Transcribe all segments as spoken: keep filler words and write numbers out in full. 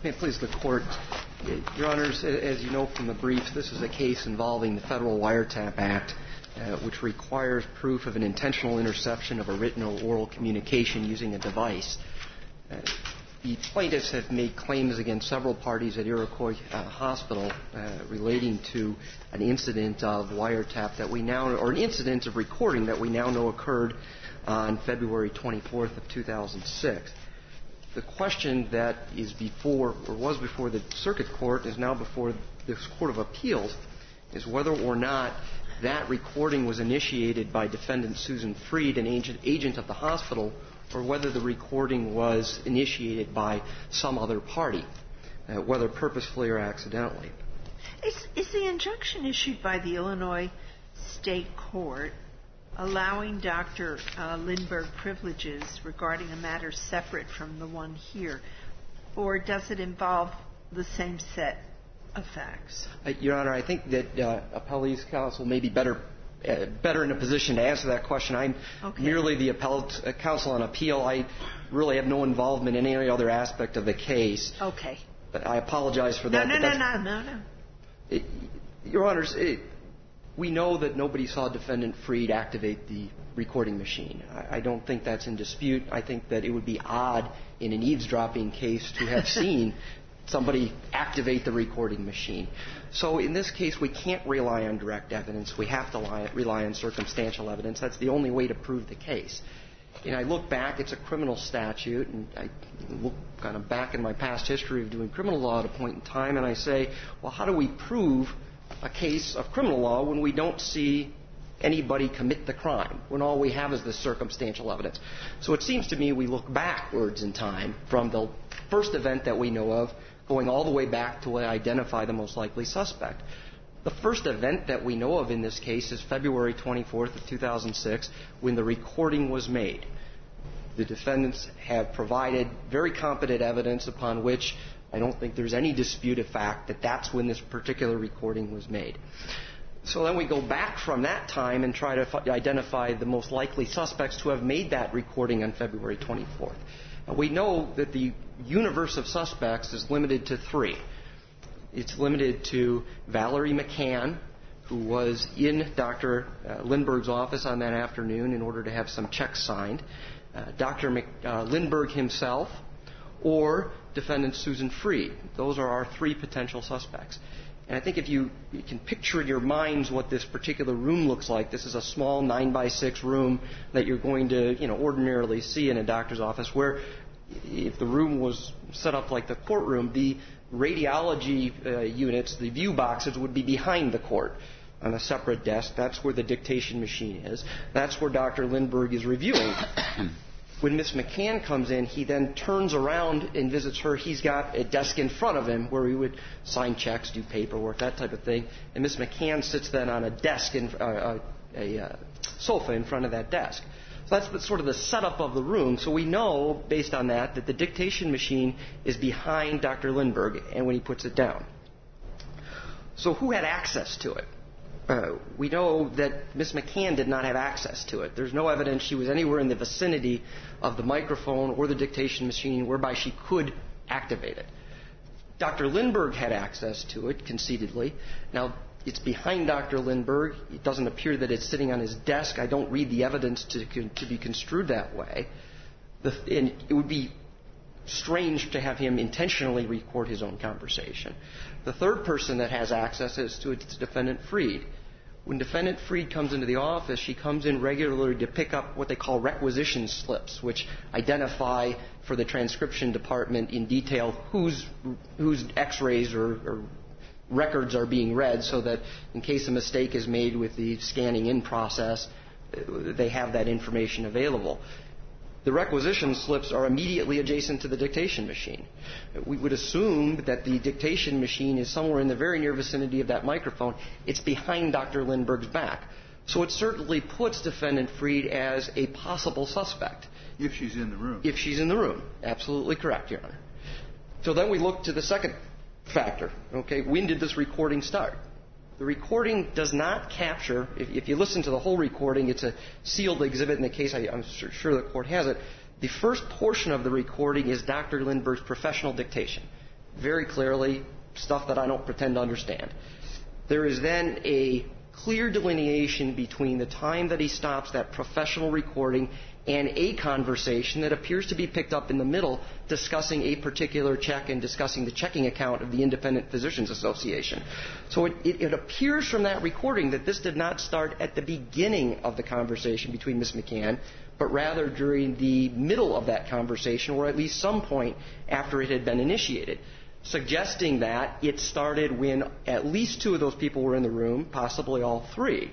May it please the Court. Your Honors, as you know from the briefs, this is a case involving the Federal Wiretap Act, uh, which requires proof of an intentional interception of a written or oral communication using a device. Uh, the plaintiffs have made claims against several parties at Iroquois uh, Hospital uh, relating to an incident of wiretap that we now, or an incident of recording that we now know occurred on February twenty-fourth of two thousand six. The question that is before, or was before the Circuit Court, is now before this Court of Appeals, is whether or not that recording was initiated by Defendant Susan Freed, an agent, agent of the hospital, or whether the recording was initiated by some other party, uh, whether purposefully or accidentally. Is, is the injunction issued by the Illinois State Court allowing Doctor Uh, Lindberg privileges regarding a matter separate from the one here, or does it involve the same set of facts? Uh, Your Honor, I think that uh, appellee's counsel may be better uh, better in a position to answer that question. I'm okay. merely the appellate uh, counsel on appeal. I really have no involvement in any other aspect of the case. Okay. But I apologize for that. No, no, no, no, no, no. It, Your Honors, it, we know that nobody saw Defendant Freed activate the recording machine. I, I don't think that's in dispute. I think that it would be odd in an eavesdropping case to have seen somebody activate the recording machine. So in this case, we can't rely on direct evidence. We have to lie, rely on circumstantial evidence. That's the only way to prove the case. And I look back, it's a criminal statute, and I look kind of back in my past history of doing criminal law at a point in time, and I say, well, how do we prove a case of criminal law when we don't see anybody commit the crime, when all we have is the circumstantial evidence? So it seems to me we look backwards in time from the first event that we know of, going all the way back to identify the most likely suspect. The first event that we know of in this case is February twenty-fourth of two thousand six, when the recording was made. The defendants have provided very competent evidence upon which I don't think there's any dispute of fact that that's when this particular recording was made. So then we go back from that time and try to f- identify the most likely suspects to have made that recording on February twenty-fourth. And we know that the universe of suspects is limited to three. It's limited to Valerie McCann, who was in Doctor Uh, Lindberg's office on that afternoon in order to have some checks signed, uh, Doctor Mc, uh, Lindberg himself, or Defendant Susan Freed. Those are our three potential suspects. And I think if you, you can picture in your minds what this particular room looks like, this is a small nine by six room that you're going to, you know, ordinarily see in a doctor's office, where if the room was set up like the courtroom, the radiology uh, units, the view boxes, would be behind the court on a separate desk. That's where the dictation machine is. That's where Doctor Lindberg is reviewing. When Miss McCann comes in, he then turns around and visits her. He's got a desk in front of him where he would sign checks, do paperwork, that type of thing. And Miss McCann sits then on a desk, in, uh, a uh, sofa in front of that desk. So that's the, sort of the setup of the room. So we know, based on that, that the dictation machine is behind Doctor Lindberg and when he puts it down. So who had access to it? Uh, we know that Miss McCann did not have access to it. There's no evidence she was anywhere in the vicinity of the microphone or the dictation machine whereby she could activate it. Doctor Lindberg had access to it, conceitedly. Now, it's behind Doctor Lindberg. It doesn't appear that it's sitting on his desk. I don't read the evidence to, to be construed that way. The, and it would be strange to have him intentionally record his own conversation. The third person that has access is to it's Defendant Freed. When Defendant Freed comes into the office, she comes in regularly to pick up what they call requisition slips, which identify for the transcription department in detail whose whose x-rays or, or records are being read, so that in case a mistake is made with the scanning in process, they have that information available. The requisition slips are immediately adjacent to the dictation machine. We would assume that the dictation machine is somewhere in the very near vicinity of that microphone. It's behind Doctor Lindberg's back. So it certainly puts Defendant Freed as a possible suspect. If she's in the room. If she's in the room. Absolutely correct, Your Honor. So then we look to the second factor. Okay, when did this recording start? The recording does not capture, if, if you listen to the whole recording, it's a sealed exhibit in the case, I, I'm sure, sure the court has it. The first portion of the recording is Doctor Lindberg's professional dictation. very clearly, stuff that I don't pretend to understand. There is then a clear delineation between the time that he stops that professional recording and a conversation that appears to be picked up in the middle discussing a particular check and discussing the checking account of the Independent Physicians Association. So it, it, it appears from that recording that this did not start at the beginning of the conversation between Miz McCann, but rather during the middle of that conversation, or at least some point after it had been initiated, suggesting that it started when at least two of those people were in the room, possibly all three.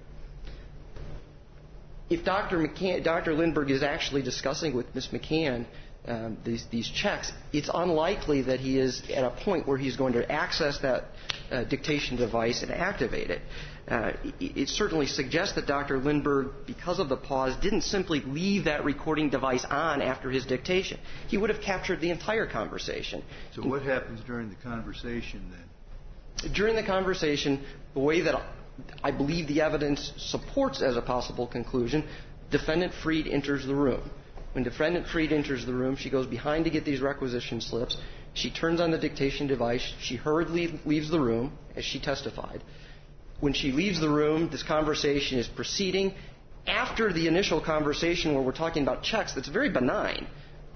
If Doctor McCann, Doctor Lindberg is actually discussing with Miz McCann um, these, these checks, it's unlikely that he is at a point where he's going to access that uh, dictation device and activate it. Uh, it. It certainly suggests that Doctor Lindberg, because of the pause, didn't simply leave that recording device on after his dictation. He would have captured the entire conversation. So what happens during the conversation then? During the conversation, the way that I believe the evidence supports as a possible conclusion, Defendant Freed enters the room. When Defendant Freed enters the room, she goes behind to get these requisition slips. She turns on the dictation device. She hurriedly leaves the room, as she testified. When she leaves the room, this conversation is proceeding. After the initial conversation where we're talking about checks, that's very benign.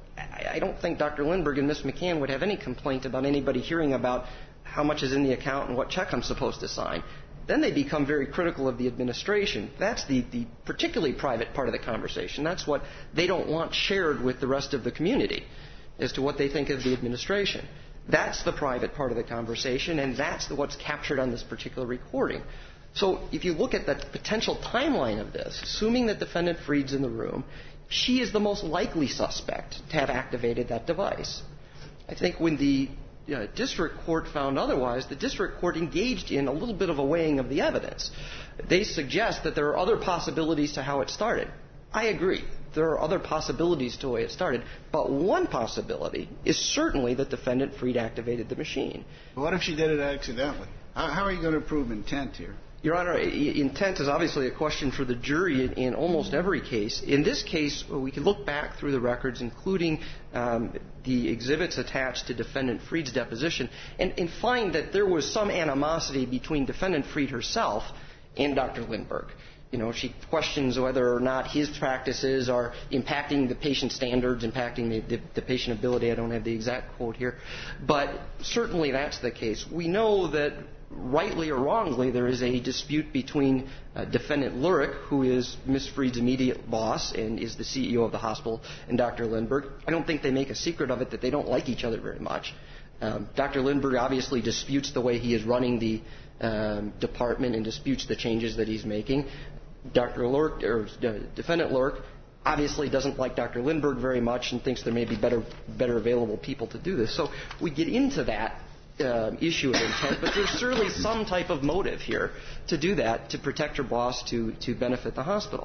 I don't think Doctor Lindberg and Miz McCann would have any complaint about anybody hearing about how much is in the account and what check I'm supposed to sign. Then they become very critical of the administration. That's the, the particularly private part of the conversation. That's what they don't want shared with the rest of the community as to what they think of the administration. That's the private part of the conversation, and that's the, what's captured on this particular recording. So if you look at the potential timeline of this, assuming that Defendant Freed's in the room, she is the most likely suspect to have activated that device. I think when the Uh, district court found otherwise, the district court engaged in a little bit of a weighing of the evidence. They suggest that there are other possibilities to how it started. I agree. There are other possibilities to the way it started. But one possibility is certainly that Defendant Freed activated the machine. But what if she did it accidentally? How, how are you going to prove intent here? Your Honor, intent is obviously a question for the jury in, in almost every case. In this case, we can look back through the records, including um, the exhibits attached to Defendant Freed's deposition, and, and find that there was some animosity between Defendant Freed herself and Doctor Lindberg. You know, she questions whether or not his practices are impacting the patient standards, impacting the, the, the patient ability. I don't have the exact quote here. But certainly that's the case. We know that rightly or wrongly, there is a dispute between uh, Defendant Lurick, who is Miz Freed's immediate boss and is the C E O of the hospital, and Doctor Lindberg. I don't think they make a secret of it that they don't like each other very much. Um, Doctor Lindberg obviously disputes the way he is running the um, department and disputes the changes that he's making. Doctor Lurick, or uh, Defendant Lurick, obviously doesn't like Doctor Lindberg very much and thinks there may be better, better available people to do this. So we get into that Uh, issue of intent, but there's certainly some type of motive here to do that, to protect her boss, to, to benefit the hospital.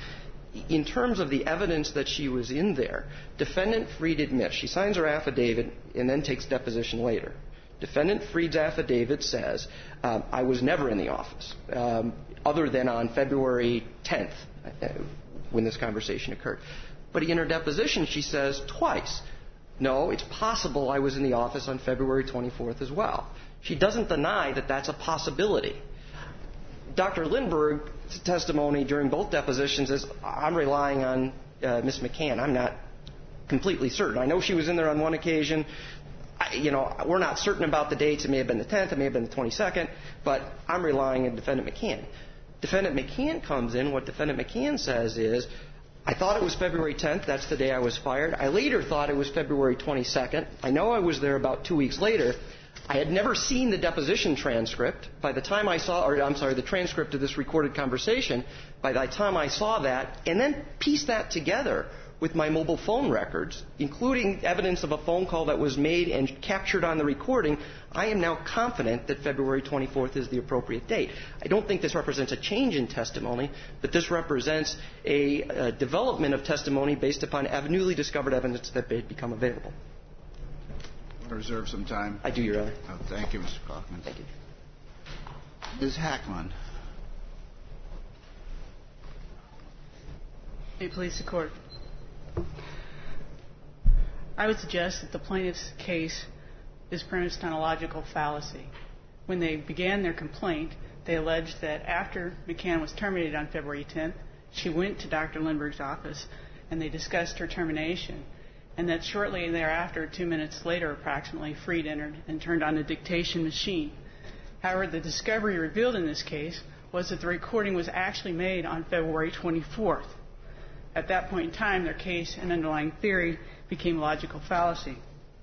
In terms of the evidence that she was in there, Defendant Freed admits, she signs her affidavit and then takes deposition later. Defendant Freed's affidavit says, um, I was never in the office, um, other than on February tenth, uh, when this conversation occurred. But in her deposition, she says twice, no, it's possible I was in the office on February twenty-fourth as well. She doesn't deny that that's a possibility. Doctor Lindberg's testimony during both depositions is, I'm relying on uh, Miz McCann. I'm not completely certain. I know she was in there on one occasion. I, you know, we're not certain about the dates. It may have been the tenth. It may have been the twenty-second. But I'm relying on Defendant McCann. Defendant McCann comes in. What Defendant McCann says is, I thought it was February tenth. That's the day I was fired. I later thought it was February twenty-second. I know I was there about two weeks later. I had never seen the deposition transcript. By the time I saw, or I'm sorry, the transcript of this recorded conversation, by the time I saw that, and then pieced that together with my mobile phone records, including evidence of a phone call that was made and captured on the recording, I am now confident that February twenty-fourth is the appropriate date. I don't think this represents a change in testimony, but this represents a, a development of testimony based upon newly discovered evidence that had become available. I want to reserve some time. I do, Your Honor. Oh, thank you, Mister Kaufman. Thank you. Miz Hackman. May it please the Court. I would suggest that the plaintiff's case is premised on a logical fallacy. When they began their complaint, they alleged that after McCann was terminated on February tenth, she went to Doctor Lindberg's office and they discussed her termination, and that shortly thereafter, two minutes later approximately, Freed entered and turned on the dictation machine. However, the discovery revealed in this case was that the recording was actually made on February twenty-fourth. At that point in time, their case and underlying theory became logical fallacy.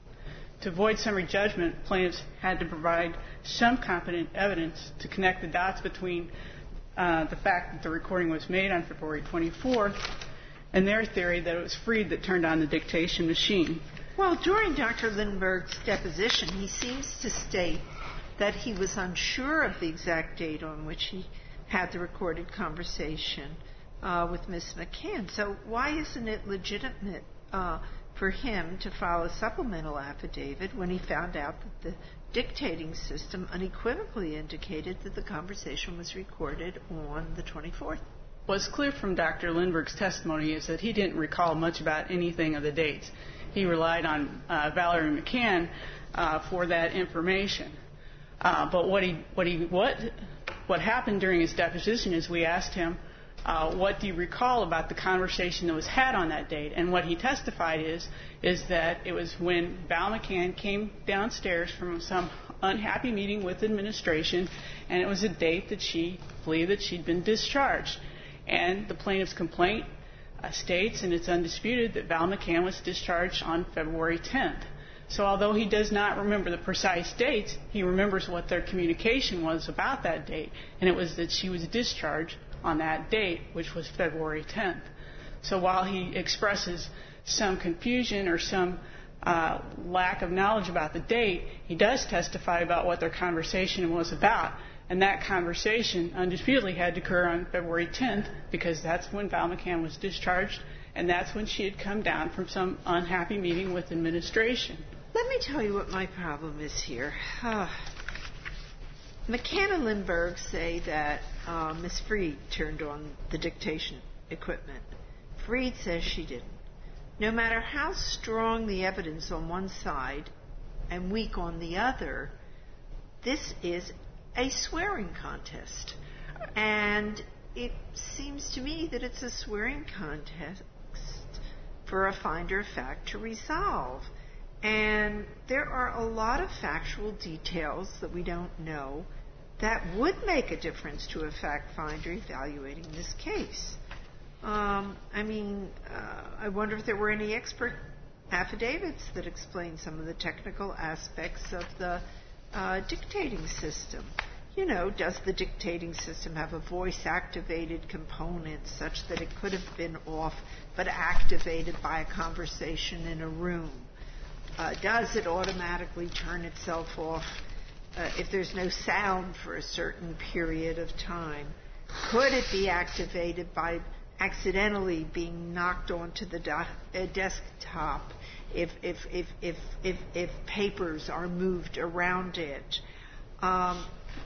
To avoid summary judgment, plaintiffs had to provide some competent evidence to connect the dots between uh, the fact that the recording was made on February twenty-fourth and their theory that it was Freed that turned on the dictation machine. Well, during Doctor Lindberg's deposition, he seems to state that he was unsure of the exact date on which he had the recorded conversation uh, with Miz McCann. So why isn't it legitimate uh, for him to file a supplemental affidavit when he found out that the dictating system unequivocally indicated that the conversation was recorded on the twenty-fourth? What's clear from Doctor Lindberg's testimony is that he didn't recall much about anything of the dates. He relied on uh, Valerie McCann uh, for that information. Uh, but what he, what he, what, what happened during his deposition is we asked him, uh, "What do you recall about the conversation that was had on that date?" And what he testified is, is that it was when Val McCann came downstairs from some unhappy meeting with administration, and it was a date that she believed that she'd been discharged. And the plaintiff's complaint uh, states, and it's undisputed, that Val McCann was discharged on February tenth. So although he does not remember the precise dates, he remembers what their communication was about that date, and it was that she was discharged on that date, which was February tenth. So while he expresses some confusion or some uh, lack of knowledge about the date, he does testify about what their conversation was about. And that conversation undisputedly had to occur on February tenth because that's when Val McCann was discharged, and that's when she had come down from some unhappy meeting with administration. Let me tell you what my problem is here. Uh, McCann and Lindberg say that uh, Miss Freed turned on the dictation equipment. Freed says she didn't. No matter how strong the evidence on one side and weak on the other, this is a swearing contest. And it seems to me that it's a swearing contest for a finder of fact to resolve. And there are a lot of factual details that we don't know that would make a difference to a fact finder evaluating this case. Um, I mean, uh, I wonder if there were any expert affidavits that explain some of the technical aspects of the uh, dictating system. You know, does the dictating system have a voice-activated component such that it could have been off but activated by a conversation in a room? Uh, does it automatically turn itself off uh, if there's no sound for a certain period of time? Could it be activated by accidentally being knocked onto the do- uh, desktop if, if, if, if, if, if papers are moved around it? Um,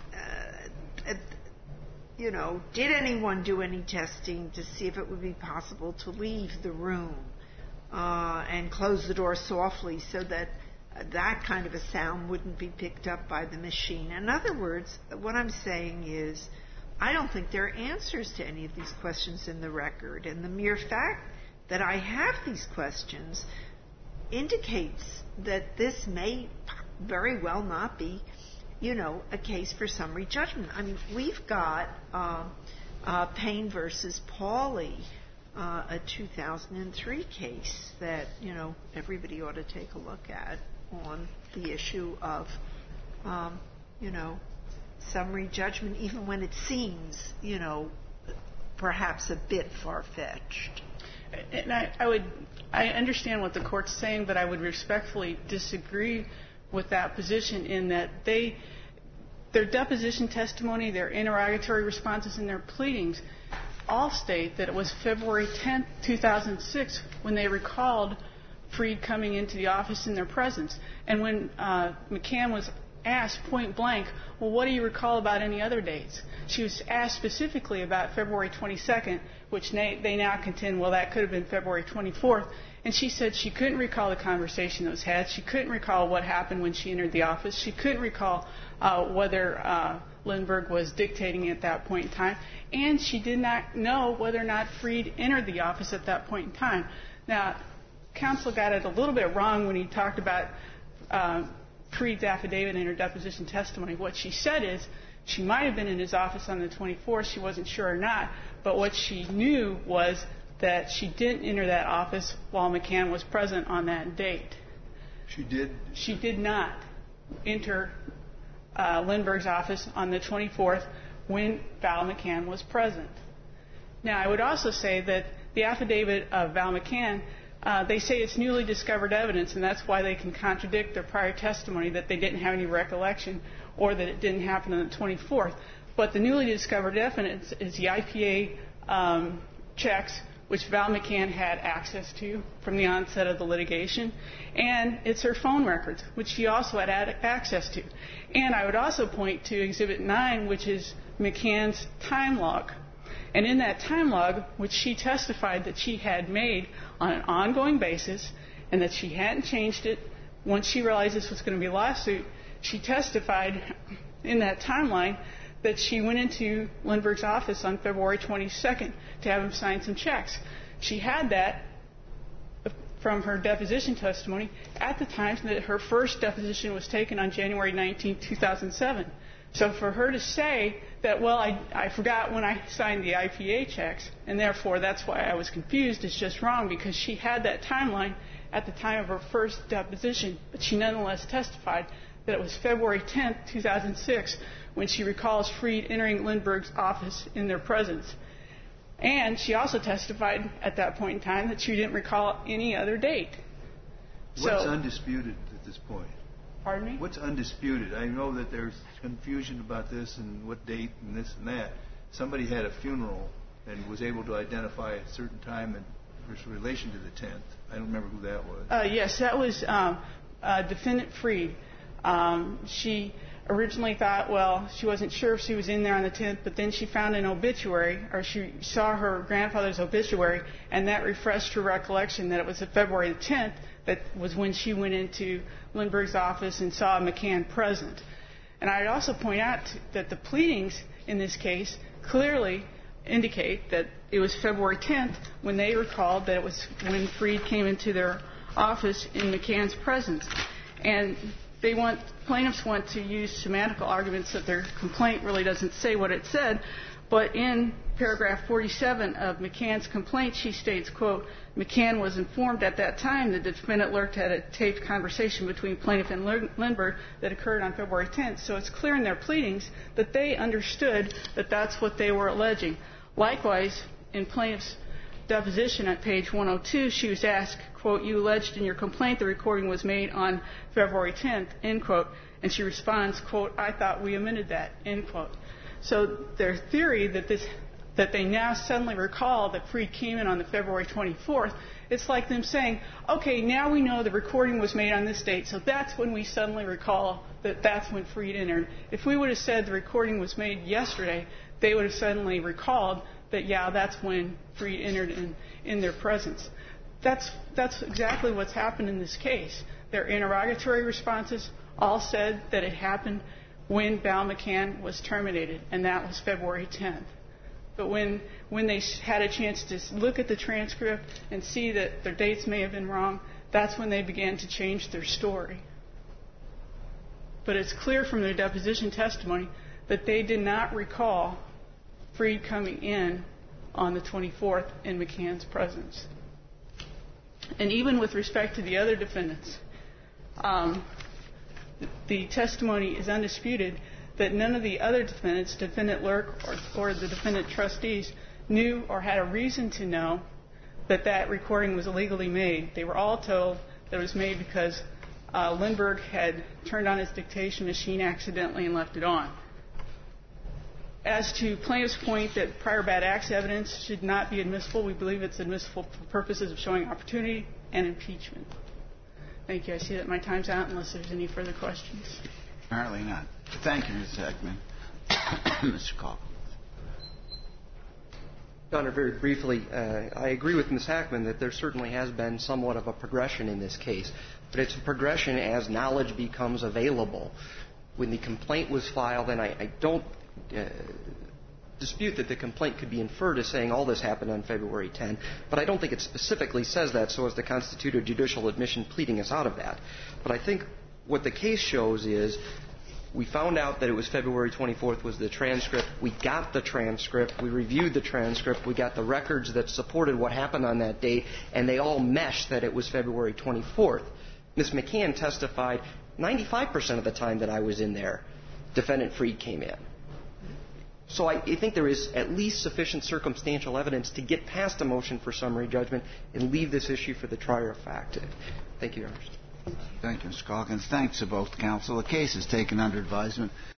uh, you know, did anyone do any testing to see if it would be possible to leave the room uh, and close the door softly so that uh, that kind of a sound wouldn't be picked up by the machine? In other words, what I'm saying is I don't think there are answers to any of these questions in the record, and the mere fact that I have these questions indicates that this may very well not be, you know, a case for summary judgment. I mean, we've got uh, uh, Payne versus Pauley, uh, a two thousand three case that, you know, everybody ought to take a look at on the issue of, um, you know, summary judgment, even when it seems, you know, perhaps a bit far-fetched. And I, I would, I understand what the court's saying, but I would respectfully disagree with that position in that they, their deposition testimony, their interrogatory responses, and their pleadings all state that it was February tenth, two thousand six when they recalled Freed coming into the office in their presence. And when uh, McCann was asked point blank, well, what do you recall about any other dates? She was asked specifically about February twenty-second, which they now contend, well, that could have been February twenty-fourth. And she said she couldn't recall the conversation that was had. She couldn't recall what happened when she entered the office. She couldn't recall uh, whether uh, Lindbergh was dictating at that point in time. And she did not know whether or not Freed entered the office at that point in time. Now, counsel got it a little bit wrong when he talked about uh, Freed's affidavit in her deposition testimony. What she said is she might have been in his office on the twenty-fourth. She wasn't sure or not. But what she knew was that she didn't enter that office while McCann was present on that date. She did? She did not enter uh, Lindbergh's office on the twenty-fourth when Val McCann was present. Now, I would also say that the affidavit of Val McCann, uh, they say it's newly discovered evidence, and that's why they can contradict their prior testimony that they didn't have any recollection or that it didn't happen on the twenty-fourth. But the newly discovered evidence is the I P A um, checks, which Val McCann had access to from the onset of the litigation, and it's her phone records, which she also had access to. And I would also point to Exhibit nine, which is McCann's time log. And in that time log, which she testified that she had made on an ongoing basis and that she hadn't changed it once she realized this was going to be a lawsuit, she testified in that timeline that she went into Lindbergh's office on February twenty-second to have him sign some checks. She had that from her deposition testimony at the time that her first deposition was taken on January nineteenth, two thousand seven. So for her to say that, well, I, I forgot when I signed the I P A checks, and therefore that's why I was confused, is just wrong, because she had that timeline at the time of her first deposition, but she nonetheless testified that it was February tenth, two thousand six, when she recalls Freed entering Lindbergh's office in their presence. And she also testified at that point in time that she didn't recall any other date. What's so, undisputed at this point? Pardon me? What's undisputed? I know that there's confusion about this and what date and this and that. Somebody had a funeral and was able to identify a certain time in relation to the tenth. I don't remember who that was. Uh, yes, that was um, uh, Defendant Freed. Um, she originally thought, well, she wasn't sure if she was in there on the tenth, but then she found an obituary, or she saw her grandfather's obituary, and that refreshed her recollection that it was February the tenth that was when she went into Lindbergh's office and saw McCann present. And I'd also point out that the pleadings in this case clearly indicate that it was February tenth when they recalled that it was when Freed came into their office in McCann's presence. And they want, plaintiffs want to use semantical arguments that their complaint really doesn't say what it said, but in paragraph forty-seven of McCann's complaint, she states, quote, McCann was informed at that time that the defendant lurked at a taped conversation between plaintiff and Lindbergh that occurred on February tenth. So it's clear in their pleadings that they understood that that's what they were alleging. Likewise, in plaintiff's deposition at page one oh two, she was asked, quote, you alleged in your complaint the recording was made on February tenth, end quote, and she responds, quote, I thought we amended that, end quote. So their theory that this, that they now suddenly recall that Freed came in on the February twenty-fourth, it's like them saying, okay, now we know the recording was made on this date, so that's when we suddenly recall that that's when Freed entered. If we would have said the recording was made yesterday, they would have suddenly recalled that, yeah, that's when Freed entered in, in their presence. That's, that's exactly what's happened in this case. Their interrogatory responses all said that it happened when Val McCann was terminated, and that was February tenth. But when, when they had a chance to look at the transcript and see that their dates may have been wrong, that's when they began to change their story. But it's clear from their deposition testimony that they did not recall Freed coming in on the twenty-fourth in McCann's presence. And even with respect to the other defendants, um, the testimony is undisputed that none of the other defendants, Defendant Lurk or, or the defendant trustees, knew or had a reason to know that that recording was illegally made. They were all told that it was made because uh, Lindbergh had turned on his dictation machine accidentally and left it on. As to plaintiff's point that prior bad acts evidence should not be admissible, we believe it's admissible for purposes of showing opportunity and impeachment. Thank you. I see that my time's out unless there's any further questions. Apparently not. Thank you, Mister Heckman. Mister Calkins. Your Honor, very briefly, uh, I agree with Miz Hackman that there certainly has been somewhat of a progression in this case, but it's a progression as knowledge becomes available. When the complaint was filed, and I, I don't uh, dispute that the complaint could be inferred as saying all this happened on February tenth, but I don't think it specifically says that so as to constitute a judicial admission pleading us out of that. But I think what the case shows is we found out that it was February twenty-fourth was the transcript. We got the transcript. We reviewed the transcript. We got the records that supported what happened on that date, and they all meshed that it was February twenty-fourth. Miz McCann testified ninety-five percent of the time that I was in there, Defendant Freed came in. So I, I think there is at least sufficient circumstantial evidence to get past a motion for summary judgment and leave this issue for the trier of fact. Thank you, Your Honor. Thank you, Mister Calkins. Thanks to both counsel. The case is taken under advisement.